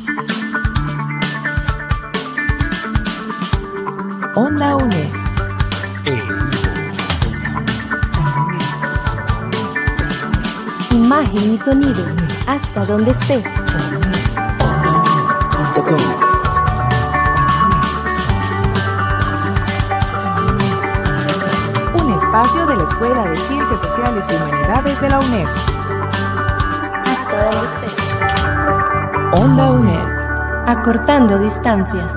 Onda UNED. Imagen y sonido, hasta donde estés. Un espacio de la Escuela de Ciencias Sociales y Humanidades de la UNED. Hasta donde estés. Onda UNED. Acortando distancias.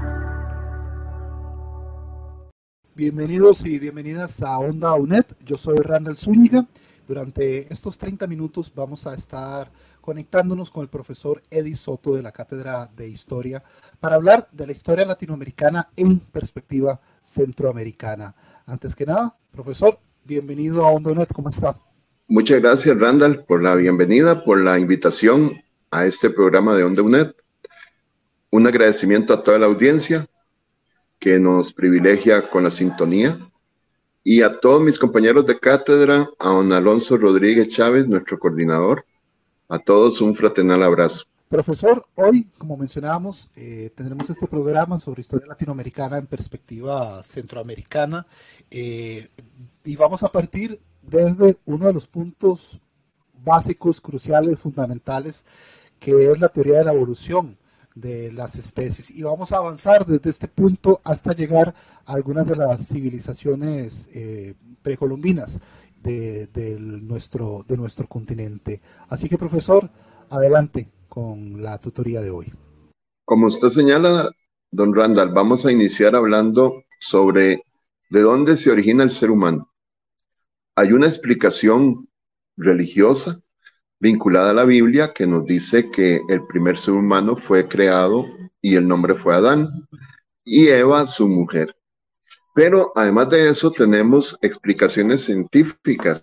Bienvenidos y bienvenidas a Onda UNED. Yo soy Randall Zúñiga. Durante estos 30 minutos vamos a estar conectándonos con el profesor Eddie Soto de la Cátedra de Historia para hablar de la historia latinoamericana en perspectiva centroamericana. Antes que nada, profesor, bienvenido a Onda UNED. ¿Cómo está? Muchas gracias, Randall, por la bienvenida, por la invitación a este programa de Onda UNED. Un agradecimiento a toda la audiencia que nos privilegia con la sintonía, y a todos mis compañeros de cátedra, a don Alonso Rodríguez Chávez, nuestro coordinador. A todos un fraternal abrazo. Profesor, hoy, como mencionábamos, tendremos este programa sobre historia latinoamericana en perspectiva centroamericana, y vamos a partir desde uno de los puntos básicos, cruciales, fundamentales, que es la teoría de la evolución de las especies, y vamos a avanzar desde este punto hasta llegar a algunas de las civilizaciones precolombinas de nuestro continente. Así que, profesor, adelante con la tutoría de hoy. Como usted señala, don Randall, vamos a iniciar hablando sobre de dónde se origina el ser humano. Hay una explicación religiosa vinculada a la Biblia que nos dice que el primer ser humano fue creado y el nombre fue Adán, y Eva su mujer. Pero además de eso tenemos explicaciones científicas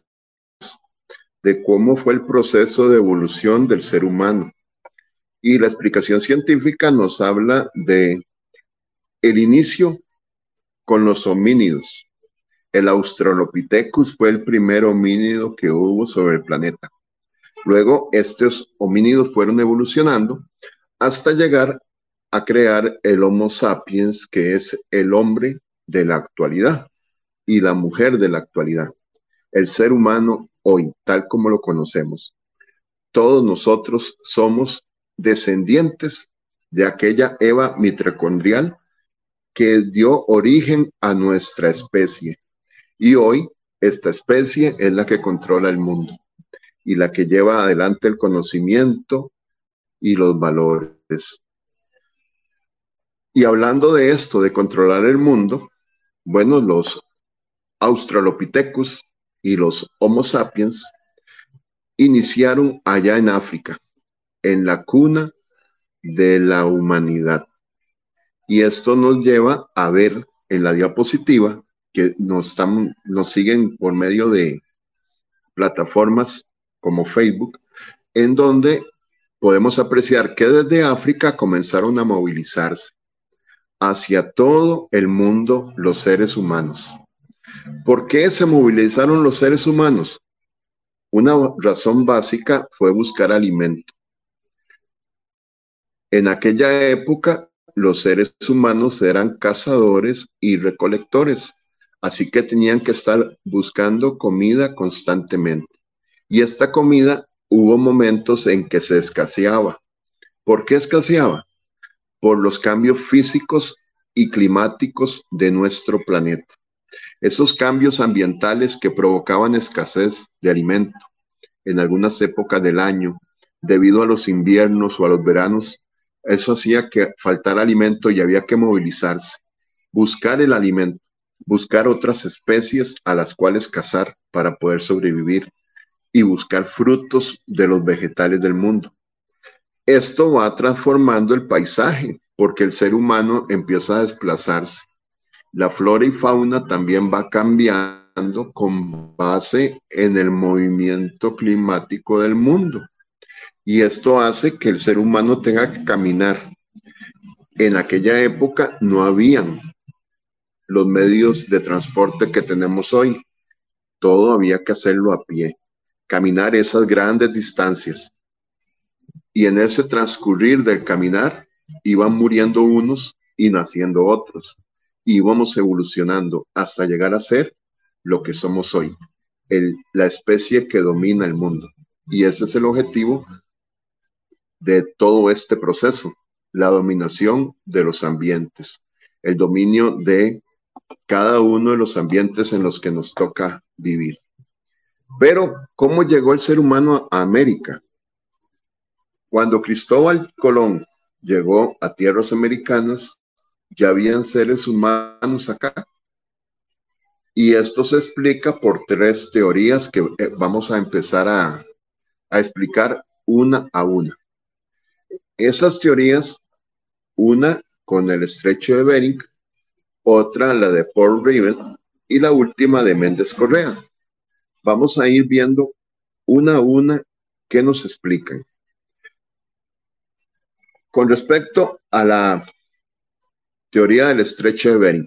de cómo fue el proceso de evolución del ser humano. Y la explicación científica nos habla de el inicio con los homínidos. El Australopithecus fue el primer homínido que hubo sobre el planeta. Luego, estos homínidos fueron evolucionando hasta llegar a crear el Homo sapiens, que es el hombre de la actualidad y la mujer de la actualidad. El ser humano hoy, tal como lo conocemos. Todos nosotros somos descendientes de aquella Eva mitocondrial que dio origen a nuestra especie. Y hoy, esta especie es la que controla el mundo y la que lleva adelante el conocimiento y los valores. Y hablando de esto, de controlar el mundo, bueno, los Australopithecus y los Homo sapiens iniciaron allá en África, en la cuna de la humanidad. Y esto nos lleva a ver en la diapositiva que nos siguen por medio de plataformas como Facebook, en donde podemos apreciar que desde África comenzaron a movilizarse hacia todo el mundo los seres humanos. ¿Por qué se movilizaron los seres humanos? Una razón básica fue buscar alimento. En aquella época, los seres humanos eran cazadores y recolectores, así que tenían que estar buscando comida constantemente. Y esta comida hubo momentos en que se escaseaba. ¿Por qué escaseaba? Por los cambios físicos y climáticos de nuestro planeta. Esos cambios ambientales que provocaban escasez de alimento en algunas épocas del año, debido a los inviernos o a los veranos, eso hacía que faltara alimento y había que movilizarse, buscar el alimento, buscar otras especies a las cuales cazar para poder sobrevivir y buscar frutos de los vegetales del mundo. Esto va transformando el paisaje porque el ser humano empieza a desplazarse. La flora y fauna también va cambiando con base en el movimiento climático del mundo. Y esto hace que el ser humano tenga que caminar. En aquella época no habían los medios de transporte que tenemos hoy. Todo había que hacerlo a pie. Caminar esas grandes distancias. y en ese transcurrir del caminar iban muriendo unos y naciendo otros. Y íbamos evolucionando hasta llegar a ser lo que somos hoy, la especie que domina el mundo. Y ese es el objetivo de todo este proceso, la dominación de los ambientes, el dominio de cada uno de los ambientes en los que nos toca vivir. Pero, ¿cómo llegó el ser humano a América? Cuando Cristóbal Colón llegó a tierras americanas, ya habían seres humanos acá. Y esto se explica por 3 teorías que vamos a empezar a explicar una a una. Esas teorías, una con el estrecho de Bering, otra la de Paul Rivet y la última de Méndez Correa. Vamos a ir viendo una a una qué nos explican. Con respecto a la teoría del estrecho de Bering.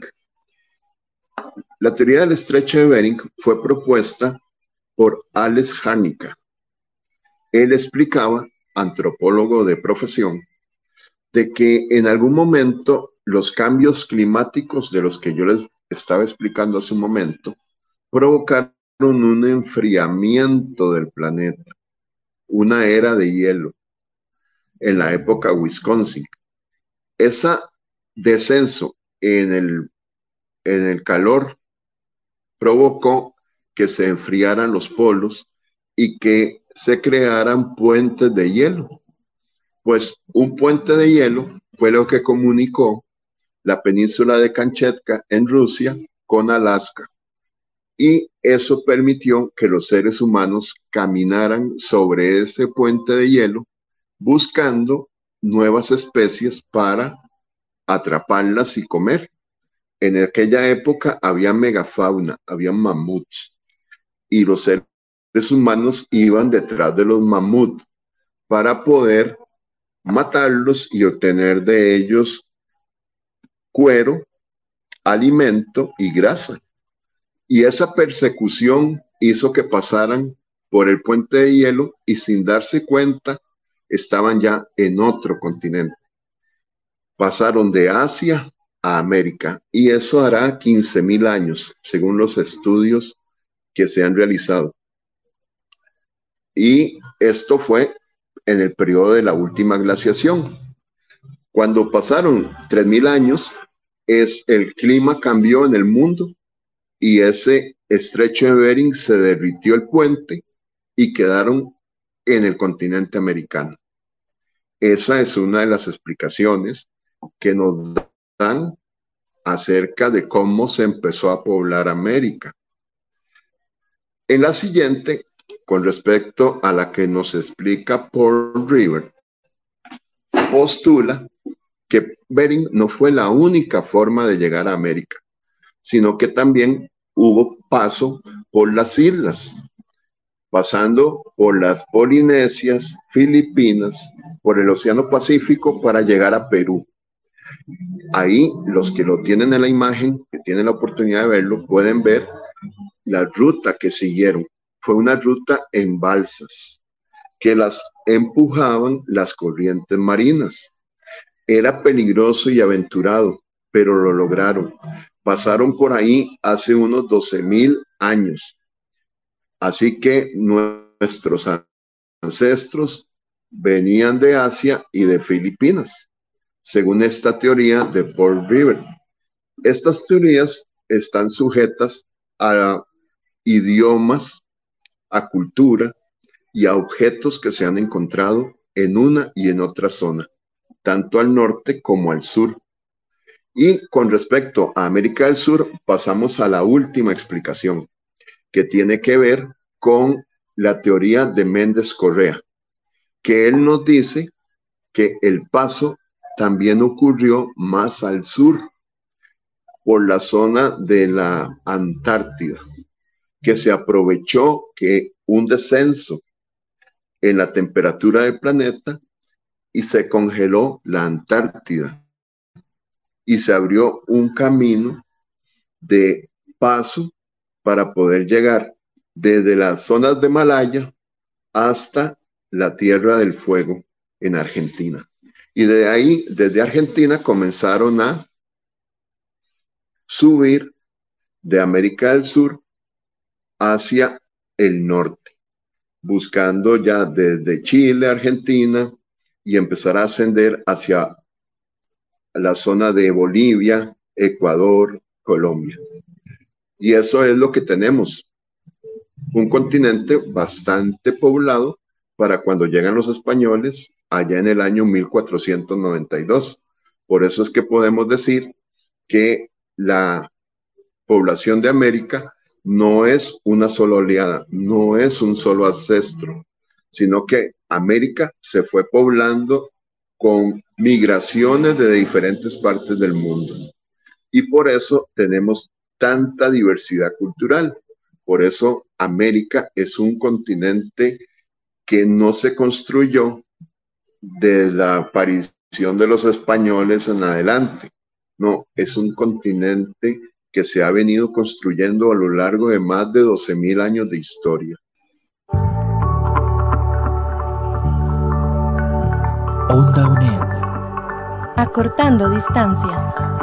La teoría del estrecho de Bering fue propuesta por Alex Hárnica. Él explicaba, antropólogo de profesión, de que en algún momento los cambios climáticos de los que yo les estaba explicando hace un momento provocaron un enfriamiento del planeta, una era de hielo en la época Wisconsin. Ese descenso en el calor provocó que se enfriaran los polos y que se crearan puentes de hielo. Pues un puente de hielo fue lo que comunicó la península de Kamchatka en Rusia con Alaska. Y eso permitió que los seres humanos caminaran sobre ese puente de hielo buscando nuevas especies para atraparlas y comer. En aquella época había megafauna, había mamuts, y los seres humanos iban detrás de los mamuts para poder matarlos y obtener de ellos cuero, alimento y grasa. Y esa persecución hizo que pasaran por el puente de hielo y sin darse cuenta estaban ya en otro continente. Pasaron de Asia a América y eso hará 15.000 años, según los estudios que se han realizado. Y esto fue en el periodo de la última glaciación. Cuando pasaron 3.000 años, el clima cambió en el mundo y ese estrecho de Bering se derritió el puente y quedaron en el continente americano. Esa es una de las explicaciones que nos dan acerca de cómo se empezó a poblar América. En la siguiente, con respecto a la que nos explica Paul Rivet, postula que Bering no fue la única forma de llegar a América, sino que también hubo paso por las islas, pasando por las Polinesias, Filipinas, por el Océano Pacífico para llegar a Perú. Ahí los que lo tienen en la imagen, que tienen la oportunidad de verlo, pueden ver la ruta que siguieron. Fue una ruta en balsas que las empujaban las corrientes marinas. Era peligroso y aventurado, pero lo lograron. Pasaron por ahí hace unos 12.000 años. Así que nuestros ancestros venían de Asia y de Filipinas, según esta teoría de Paul Rivet. Estas teorías están sujetas a idiomas, a cultura y a objetos que se han encontrado en una y en otra zona, tanto al norte como al sur. Y con respecto a América del Sur, pasamos a la última explicación, que tiene que ver con la teoría de Méndez Correa, que él nos dice que el paso también ocurrió más al sur, por la zona de la Antártida, que se aprovechó que un descenso en la temperatura del planeta y se congeló la Antártida y se abrió un camino de paso para poder llegar desde las zonas de Malaya hasta la Tierra del Fuego en Argentina. Y de ahí, desde Argentina, comenzaron a subir de América del Sur hacia el norte, buscando ya desde Chile, Argentina, y empezar a ascender hacia la zona de Bolivia, Ecuador, Colombia. Y eso es lo que tenemos, un continente bastante poblado para cuando llegan los españoles allá en el año 1492. Por eso es que podemos decir que la población de América no es una sola oleada, no es un solo ancestro, sino que América se fue poblando con migraciones de diferentes partes del mundo. Y por eso tenemos tanta diversidad cultural. Por eso América es un continente que no se construyó desde la aparición de los españoles en adelante. No, es un continente que se ha venido construyendo a lo largo de más de 12.000 años de historia. Onda UNED. Acortando distancias.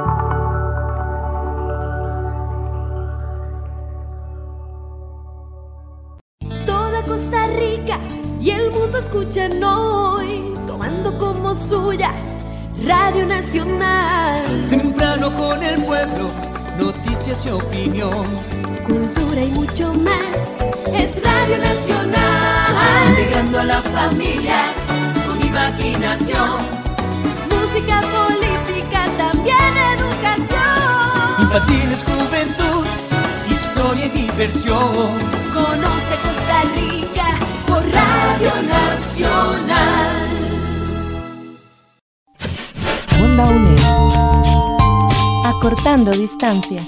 Toda Costa Rica y el mundo escuchan hoy, tomando como suya Radio Nacional. Temprano con el pueblo, noticias y opinión, cultura y mucho más. Es Radio Nacional, integrando a la familia con imaginación. Música, política, también educación. Infantiles, juventud, historia y diversión. Conoce Costa Rica por Radio Nacional. Onda UNED. Acortando distancias.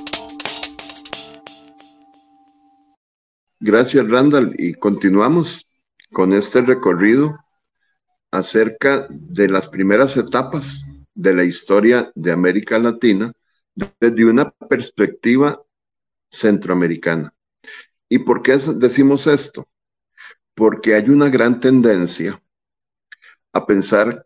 Gracias, Randall. Y continuamos con este recorrido acerca de las primeras etapas de la historia de América Latina desde una perspectiva centroamericana. ¿Y por qué decimos esto? Porque hay una gran tendencia a pensar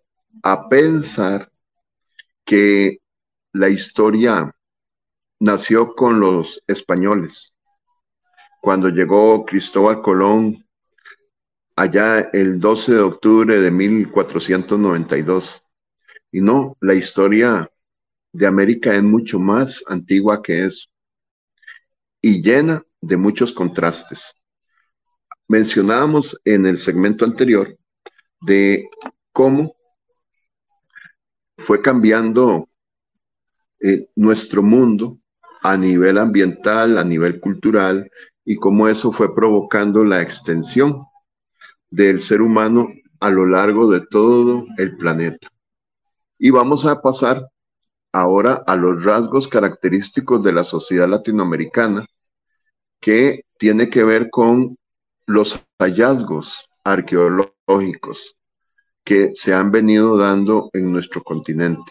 que la historia nació con los españoles. Cuando llegó Cristóbal Colón allá el 12 de octubre de 1492. Y no, la historia de América es mucho más antigua que eso y llena de muchos contrastes. Mencionábamos en el segmento anterior de cómo fue cambiando nuestro mundo a nivel ambiental, a nivel cultural, y cómo eso fue provocando la extensión del ser humano a lo largo de todo el planeta. Y vamos a pasar ahora a los rasgos característicos de la sociedad latinoamericana, que tiene que ver con los hallazgos arqueológicos que se han venido dando en nuestro continente.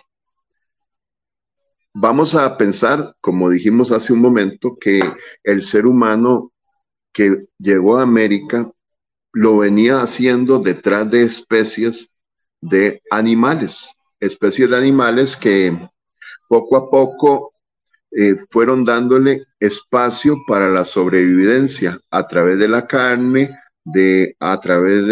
Vamos a pensar, como dijimos hace un momento, que el ser humano que llegó a América lo venía haciendo detrás de especies de animales que poco a poco fueron dándole espacio para la sobrevivencia a través de la carne, a través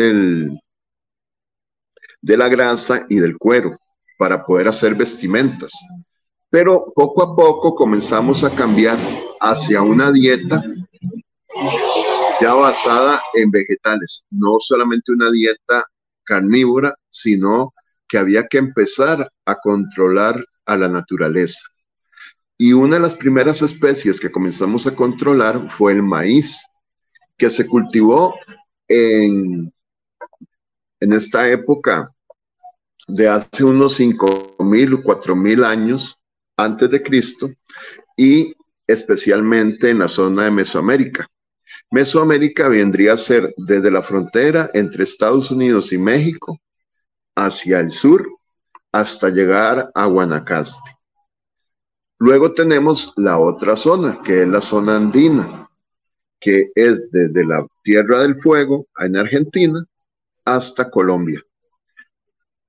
de la grasa y del cuero, para poder hacer vestimentas. Pero poco a poco comenzamos a cambiar hacia una dieta ya basada en vegetales, no solamente una dieta carnívora, sino que había que empezar a controlar a la naturaleza. Y una de las primeras especies que comenzamos a controlar fue el maíz, que se cultivó en esta época de hace unos 5.000 o 4.000 años antes de Cristo, y especialmente en la zona de Mesoamérica. Mesoamérica vendría a ser desde la frontera entre Estados Unidos y México hacia el sur hasta llegar a Guanacaste. Luego tenemos la otra zona, que es la zona andina, que es desde la Tierra del Fuego en Argentina hasta Colombia.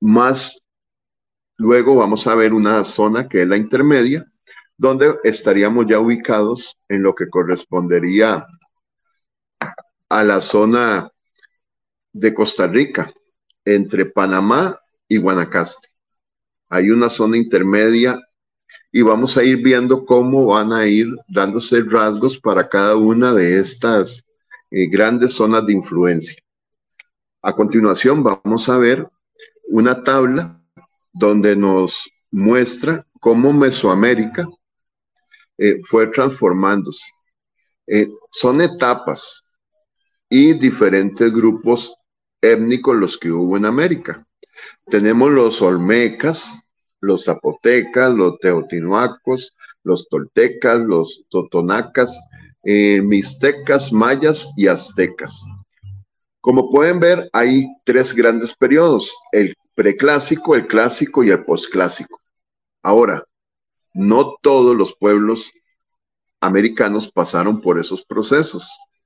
más luego vamos a ver una zona que es la intermedia, donde estaríamos ya ubicados en lo que correspondería a la zona de Costa Rica, entre Panamá y Guanacaste. Hay una zona intermedia y vamos a ir viendo cómo van a ir dándose rasgos para cada una de estas grandes zonas de influencia. A continuación vamos a ver una tabla donde nos muestra cómo Mesoamérica fue transformándose. Son etapas y diferentes grupos étnicos los que hubo en América. Tenemos los olmecas, los zapotecas, los teotihuacos, los toltecas, los totonacas, mixtecas, mayas y aztecas. Como pueden ver, hay tres grandes periodos: el preclásico, el clásico y el posclásico. Ahora, no todos los pueblos americanos pasaron por esos procesos.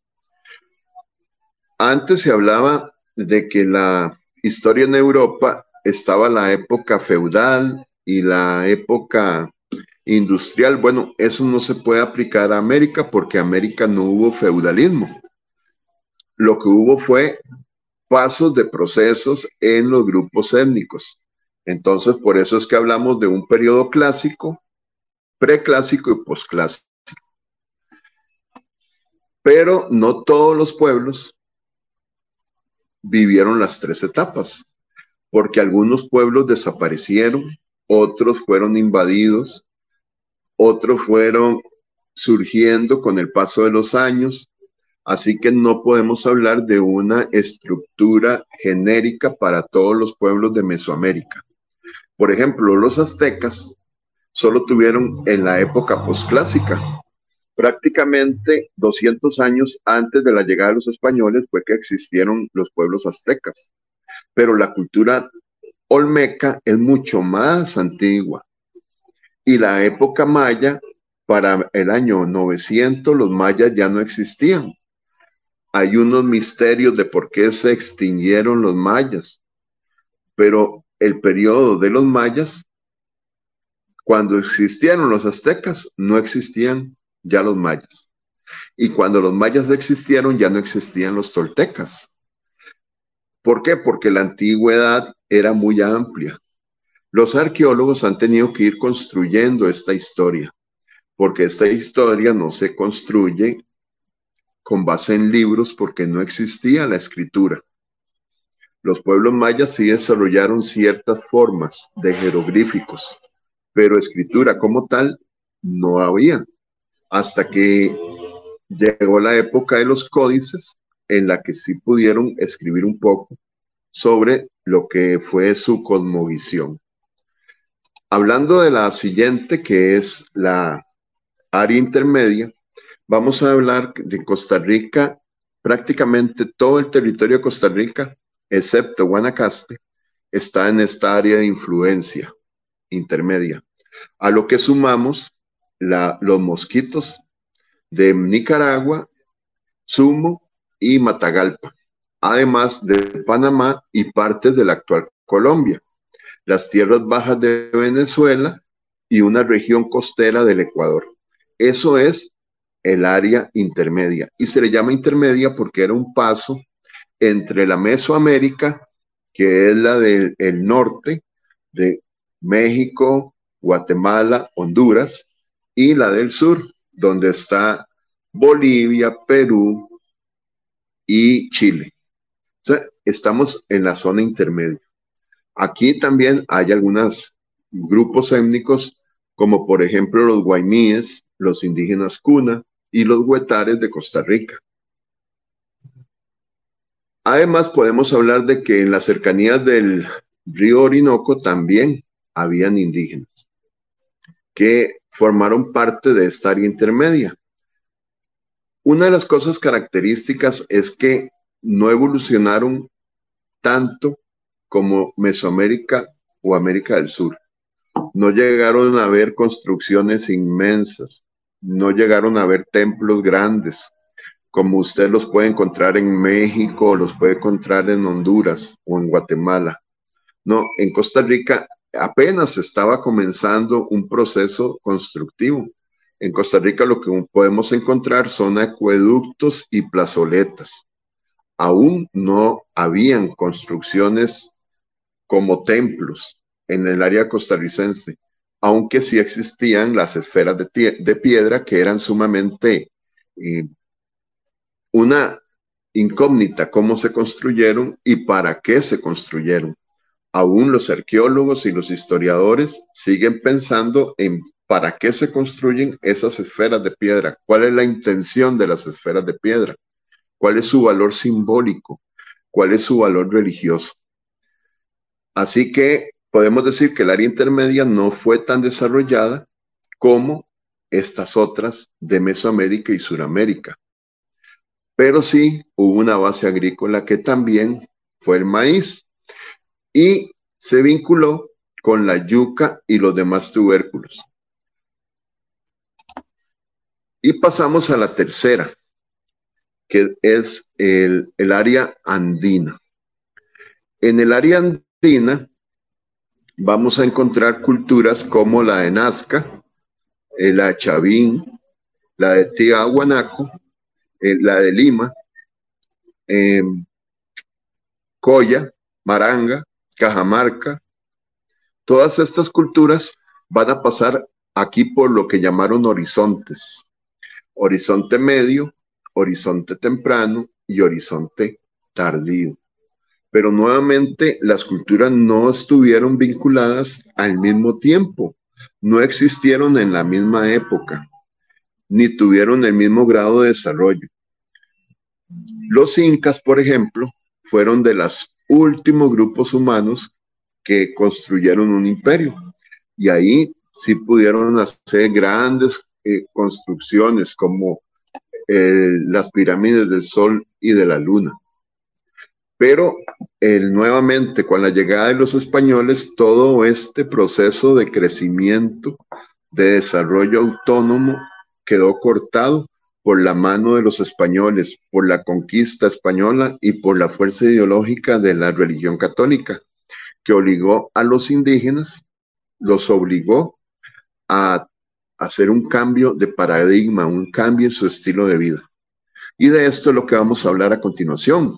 Antes se hablaba de que la historia en Europa estaba la época feudal y la época industrial. Bueno, eso no se puede aplicar a América porque en América no hubo feudalismo. Lo que hubo fue pasos de procesos en los grupos étnicos. Entonces, por eso es que hablamos de un periodo clásico, preclásico y posclásico. Pero no todos los pueblos vivieron las tres etapas, porque algunos pueblos desaparecieron, otros fueron invadidos, otros fueron surgiendo con el paso de los años. Así que no podemos hablar de una estructura genérica para todos los pueblos de Mesoamérica. Por ejemplo, los aztecas solo tuvieron en la época posclásica. Prácticamente 200 años antes de la llegada de los españoles fue que existieron los pueblos aztecas. Pero la cultura olmeca es mucho más antigua. Y la época maya, para el año 900, los mayas ya no existían. Hay unos misterios de por qué se extinguieron los mayas, pero el periodo de los mayas, cuando existieron los aztecas, no existían ya los mayas. Y cuando los mayas existieron, ya no existían los toltecas. ¿Por qué? Porque la antigüedad era muy amplia. Los arqueólogos han tenido que ir construyendo esta historia, porque esta historia no se construye con base en libros porque no existía la escritura. Los pueblos mayas sí desarrollaron ciertas formas de jeroglíficos, pero escritura como tal no había, hasta que llegó la época de los códices en la que sí pudieron escribir un poco sobre lo que fue su cosmovisión. Hablando de la siguiente, que es la área intermedia, vamos a hablar de Costa Rica. Prácticamente todo el territorio de Costa Rica, excepto Guanacaste, está en esta área de influencia intermedia. A lo que sumamos los mosquitos de Nicaragua, Sumo y Matagalpa, además de Panamá y partes de la actual Colombia, las tierras bajas de Venezuela y una región costera del Ecuador. Eso es el área intermedia, y se le llama intermedia porque era un paso entre la Mesoamérica, que es la del norte de México, Guatemala, Honduras, y la del sur, donde está Bolivia, Perú y Chile. O sea, estamos en la zona intermedia. Aquí también hay algunos grupos étnicos, como por ejemplo los guaymíes, los indígenas Cuna y los huetares de Costa Rica. Además, podemos hablar de que en las cercanías del río Orinoco también habían indígenas que formaron parte de esta área intermedia. Una de las cosas características es que no evolucionaron tanto como Mesoamérica o América del Sur. No llegaron a ver construcciones inmensas, no llegaron a ver templos grandes, como usted los puede encontrar en México, o los puede encontrar en Honduras o en Guatemala. No, en Costa Rica apenas estaba comenzando un proceso constructivo. En Costa Rica lo que podemos encontrar son acueductos y plazoletas. Aún no habían construcciones como templos en el área costarricense, aunque sí existían las esferas de piedra que eran sumamente una incógnita cómo se construyeron y para qué se construyeron. Aún los arqueólogos y los historiadores siguen pensando en para qué se construyen esas esferas de piedra, cuál es la intención de las esferas de piedra, cuál es su valor simbólico, cuál es su valor religioso. Así que podemos decir que el área intermedia no fue tan desarrollada como estas otras de Mesoamérica y Suramérica. Pero sí hubo una base agrícola que también fue el maíz y se vinculó con la yuca y los demás tubérculos. Y pasamos a la tercera, que es el área andina. En el área andina vamos a encontrar culturas como la de Nazca, la de Chavín, la de Tiahuanaco, la de Lima, Coya, Maranga, Cajamarca. Todas estas culturas van a pasar aquí por lo que llamaron horizontes. Horizonte medio, horizonte temprano y horizonte tardío. Pero nuevamente las culturas no estuvieron vinculadas al mismo tiempo, no existieron en la misma época, ni tuvieron el mismo grado de desarrollo. Los incas, por ejemplo, fueron de los últimos grupos humanos que construyeron un imperio, y ahí sí pudieron hacer grandes construcciones como las pirámides del Sol y de la Luna. Pero nuevamente con la llegada de los españoles, todo este proceso de crecimiento, de desarrollo autónomo, quedó cortado por la mano de los españoles, por la conquista española y por la fuerza ideológica de la religión católica, que obligó a los indígenas, los obligó a hacer un cambio de paradigma, un cambio en su estilo de vida. Y de esto es lo que vamos a hablar a continuación.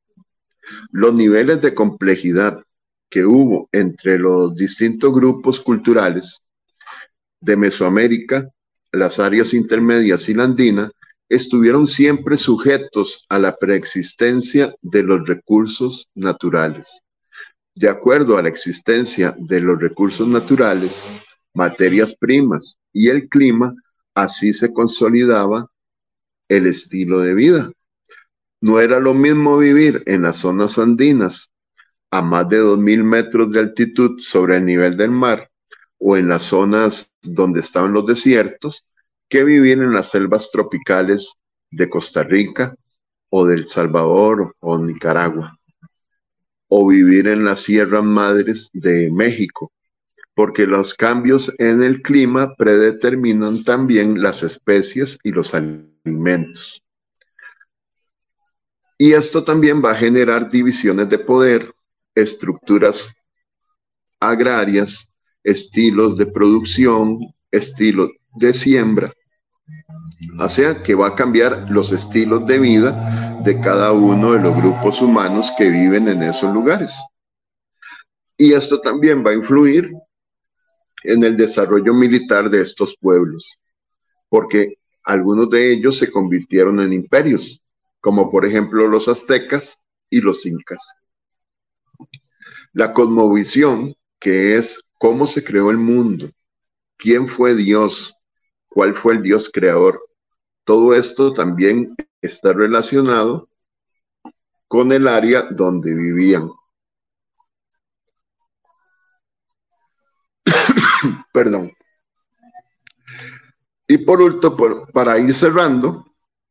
Los niveles de complejidad que hubo entre los distintos grupos culturales de Mesoamérica, las áreas intermedias y la andina, estuvieron siempre sujetos a la preexistencia de los recursos naturales. De acuerdo a la existencia de los recursos naturales, materias primas y el clima, así se consolidaba el estilo de vida. No era lo mismo vivir en las zonas andinas a más de 2.000 metros de altitud sobre el nivel del mar o en las zonas donde estaban los desiertos que vivir en las selvas tropicales de Costa Rica o de El Salvador o Nicaragua, o vivir en las Sierras Madres de México, porque los cambios en el clima predeterminan también las especies y los alimentos. Y esto también va a generar divisiones de poder, estructuras agrarias, estilos de producción, estilos de siembra. O sea que va a cambiar los estilos de vida de cada uno de los grupos humanos que viven en esos lugares. Y esto también va a influir en el desarrollo militar de estos pueblos, porque algunos de ellos se convirtieron en imperios, como por ejemplo los aztecas y los incas. La cosmovisión, que es cómo se creó el mundo, quién fue Dios, cuál fue el Dios creador, todo esto también está relacionado con el área donde vivían. Perdón. Y por último, para ir cerrando,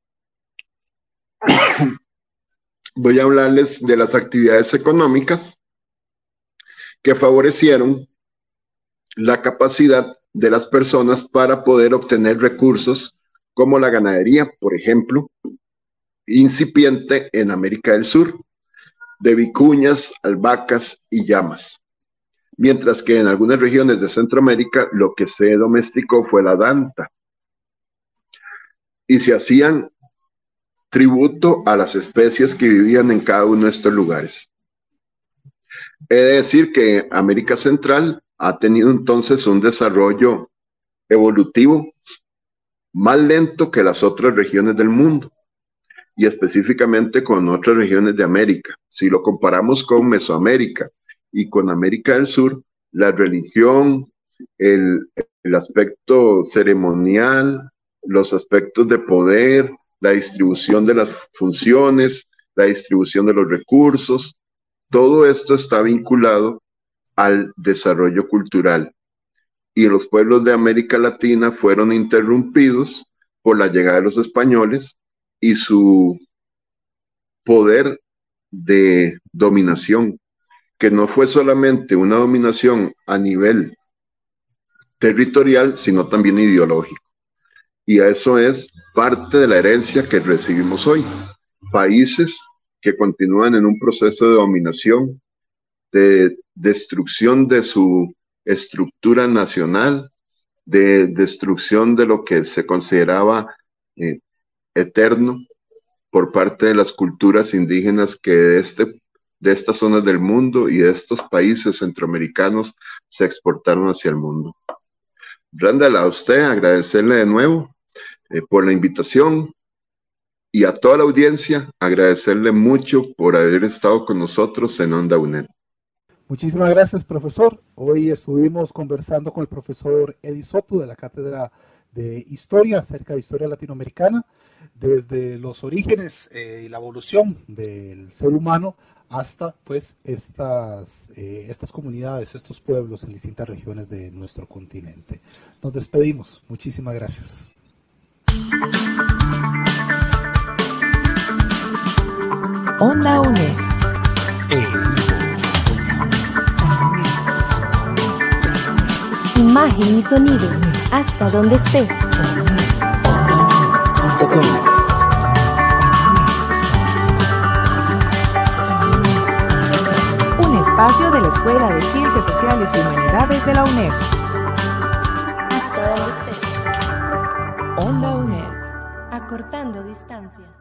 voy a hablarles de las actividades económicas que favorecieron la capacidad de las personas para poder obtener recursos como la ganadería, por ejemplo, incipiente en América del Sur, de vicuñas, albahacas y llamas. Mientras que en algunas regiones de Centroamérica lo que se domesticó fue la danta. Y se hacían tributo a las especies que vivían en cada uno de estos lugares. He de decir que América Central ha tenido entonces un desarrollo evolutivo más lento que las otras regiones del mundo, y específicamente con otras regiones de América. Si lo comparamos con Mesoamérica y con América del Sur, la religión, el aspecto ceremonial, los aspectos de poder, la distribución de las funciones, la distribución de los recursos, todo esto está vinculado al desarrollo cultural. Y los pueblos de América Latina fueron interrumpidos por la llegada de los españoles y su poder de dominación, que no fue solamente una dominación a nivel territorial, sino también ideológico. Y eso es parte de la herencia que recibimos hoy. Países que continúan en un proceso de dominación, de destrucción de su estructura nacional, de destrucción de lo que se consideraba eterno por parte de las culturas indígenas que de estas zonas del mundo y de estos países centroamericanos se exportaron hacia el mundo. Randall, a usted agradecerle de nuevo por la invitación, y a toda la audiencia agradecerle mucho por haber estado con nosotros en Onda UNED. Muchísimas gracias, profesor. Hoy estuvimos conversando con el profesor Eddie Soto de la Cátedra de Historia acerca de historia latinoamericana, desde los orígenes y la evolución del ser humano hasta pues estas comunidades, estos pueblos en distintas regiones de nuestro continente. Nos despedimos. Muchísimas gracias. Onda UNED. Imagen y sonido, hasta donde estés. Un espacio de la Escuela de Ciencias Sociales y Humanidades de la UNED. Hasta donde estés. Onda UNED. Acortando distancias.